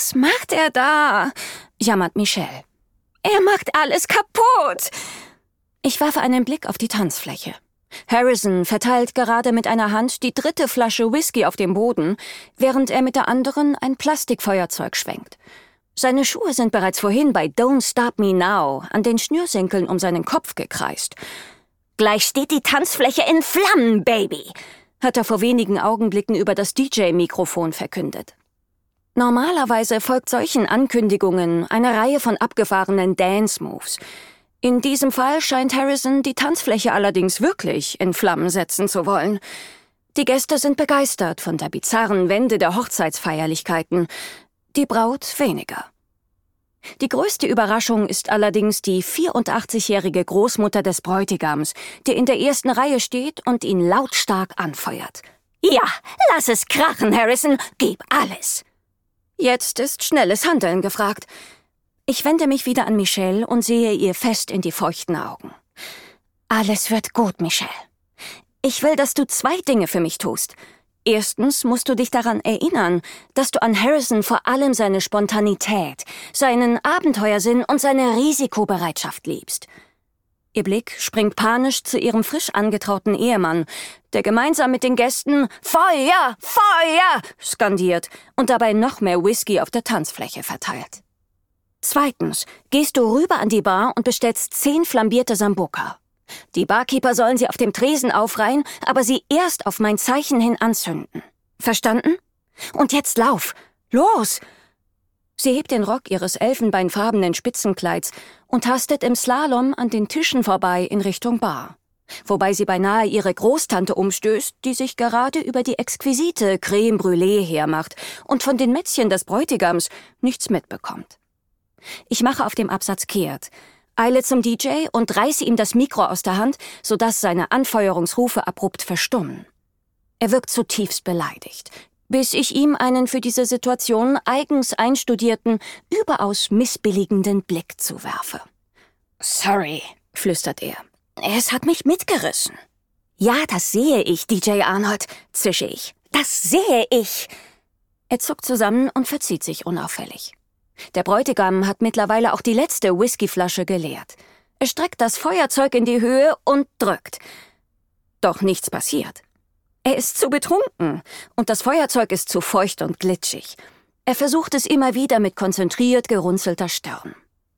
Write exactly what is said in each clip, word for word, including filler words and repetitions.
Was macht er da?« jammert Michelle. »Er macht alles kaputt!« Ich werfe einen Blick auf die Tanzfläche. Harrison verteilt gerade mit einer Hand die dritte Flasche Whisky auf dem Boden, während er mit der anderen ein Plastikfeuerzeug schwenkt. Seine Schuhe sind bereits vorhin bei Don't Stop Me Now an den Schnürsenkeln um seinen Kopf gekreist. »Gleich steht die Tanzfläche in Flammen, Baby«, hat er vor wenigen Augenblicken über das D J-Mikrofon verkündet. Normalerweise folgt solchen Ankündigungen eine Reihe von abgefahrenen Dance-Moves. In diesem Fall scheint Harrison die Tanzfläche allerdings wirklich in Flammen setzen zu wollen. Die Gäste sind begeistert von der bizarren Wende der Hochzeitsfeierlichkeiten, die Braut weniger. Die größte Überraschung ist allerdings die vierundachtzigjährige Großmutter des Bräutigams, die in der ersten Reihe steht und ihn lautstark anfeuert. »Ja, lass es krachen, Harrison, gib alles!« Jetzt ist schnelles Handeln gefragt. Ich wende mich wieder an Michelle und sehe ihr fest in die feuchten Augen. »Alles wird gut, Michelle. Ich will, dass du zwei Dinge für mich tust. Erstens musst du dich daran erinnern, dass du an Harrison vor allem seine Spontanität, seinen Abenteuersinn und seine Risikobereitschaft liebst.« Ihr Blick springt panisch zu ihrem frisch angetrauten Ehemann, der gemeinsam mit den Gästen »Feuer! Feuer!« skandiert und dabei noch mehr Whisky auf der Tanzfläche verteilt. Zweitens gehst du rüber an die Bar und bestellst zehn flambierte Sambuca. Die Barkeeper sollen sie auf dem Tresen aufreihen, aber sie erst auf mein Zeichen hin anzünden. Verstanden? Und jetzt lauf! Los! Sie hebt den Rock ihres elfenbeinfarbenen Spitzenkleids und tastet im Slalom an den Tischen vorbei in Richtung Bar. Wobei sie beinahe ihre Großtante umstößt, die sich gerade über die exquisite Creme Brûlée hermacht und von den Mätzchen des Bräutigams nichts mitbekommt. Ich mache auf dem Absatz kehrt, eile zum D J und reiße ihm das Mikro aus der Hand, sodass seine Anfeuerungsrufe abrupt verstummen. Er wirkt zutiefst beleidigt, bis ich ihm einen für diese Situation eigens einstudierten, überaus missbilligenden Blick zuwerfe. »Sorry«, flüstert er. »Es hat mich mitgerissen.« »Ja, das sehe ich, D J Arnold«, zische ich. »Das sehe ich!« Er zuckt zusammen und verzieht sich unauffällig. Der Bräutigam hat mittlerweile auch die letzte Whiskyflasche geleert. Er streckt das Feuerzeug in die Höhe und drückt. Doch nichts passiert. Er ist zu betrunken und das Feuerzeug ist zu feucht und glitschig. Er versucht es immer wieder mit konzentriert gerunzelter Stirn.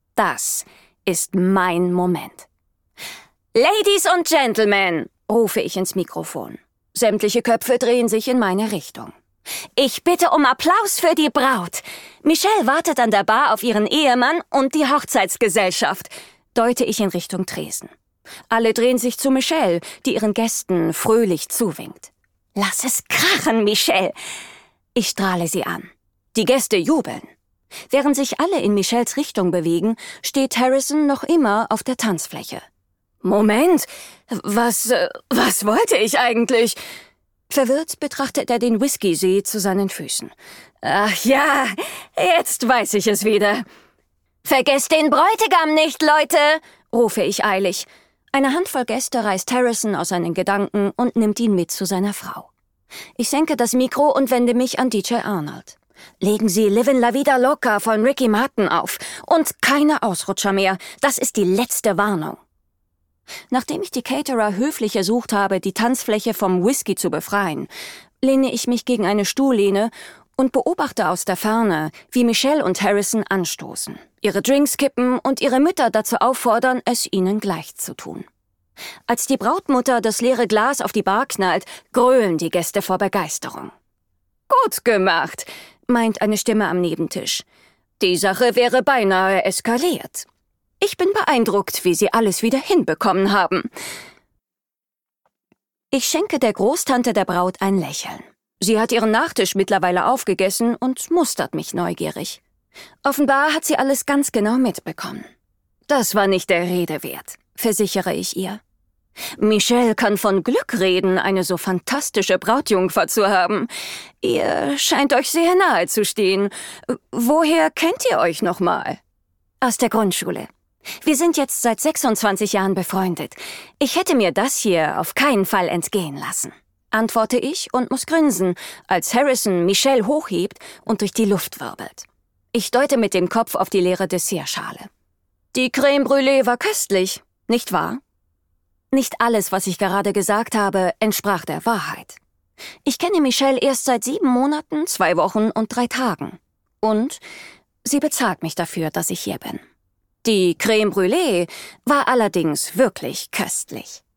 Das ist mein Moment. »Ladies und Gentlemen«, rufe ich ins Mikrofon. Sämtliche Köpfe drehen sich in meine Richtung. »Ich bitte um Applaus für die Braut. Michelle wartet an der Bar auf ihren Ehemann und die Hochzeitsgesellschaft«, deute ich in Richtung Tresen. Alle drehen sich zu Michelle, die ihren Gästen fröhlich zuwinkt. »Lass es krachen, Michelle!« Ich strahle sie an. Die Gäste jubeln. Während sich alle in Michelles Richtung bewegen, steht Harrison noch immer auf der Tanzfläche. »Moment, was, äh, was wollte ich eigentlich?« Verwirrt betrachtet er den Whiskysee zu seinen Füßen. »Ach ja, jetzt weiß ich es wieder.« »Vergesst den Bräutigam nicht, Leute«, rufe ich eilig. Eine Handvoll Gäste reißt Harrison aus seinen Gedanken und nimmt ihn mit zu seiner Frau. Ich senke das Mikro und wende mich an D J Arnold. »Legen Sie Livin' La Vida Loca von Ricky Martin auf. Und keine Ausrutscher mehr. Das ist die letzte Warnung.« Nachdem ich die Caterer höflich ersucht habe, die Tanzfläche vom Whisky zu befreien, lehne ich mich gegen eine Stuhllehne und beobachte aus der Ferne, wie Michelle und Harrison anstoßen, ihre Drinks kippen und ihre Mütter dazu auffordern, es ihnen gleich zu tun. Als die Brautmutter das leere Glas auf die Bar knallt, gröhlen die Gäste vor Begeisterung. »Gut gemacht«, meint eine Stimme am Nebentisch. »Die Sache wäre beinahe eskaliert. Ich bin beeindruckt, wie Sie alles wieder hinbekommen haben.« Ich schenke der Großtante der Braut ein Lächeln. Sie hat ihren Nachtisch mittlerweile aufgegessen und mustert mich neugierig. Offenbar hat sie alles ganz genau mitbekommen. »Das war nicht der Rede wert«, versichere ich ihr. »Michelle kann von Glück reden, eine so fantastische Brautjungfer zu haben. Ihr scheint euch sehr nahe zu stehen. Woher kennt ihr euch nochmal?« »Aus der Grundschule. Wir sind jetzt seit sechsundzwanzig Jahren befreundet. Ich hätte mir das hier auf keinen Fall entgehen lassen«, antworte ich und muss grinsen, als Harrison Michelle hochhebt und durch die Luft wirbelt. Ich deute mit dem Kopf auf die leere Dessertschale. Die Crème Brûlée war köstlich, nicht wahr? Nicht alles, was ich gerade gesagt habe, entsprach der Wahrheit. Ich kenne Michelle erst seit sieben Monaten, zwei Wochen und drei Tagen. Und sie bezahlt mich dafür, dass ich hier bin. Die Crème Brûlée war allerdings wirklich köstlich.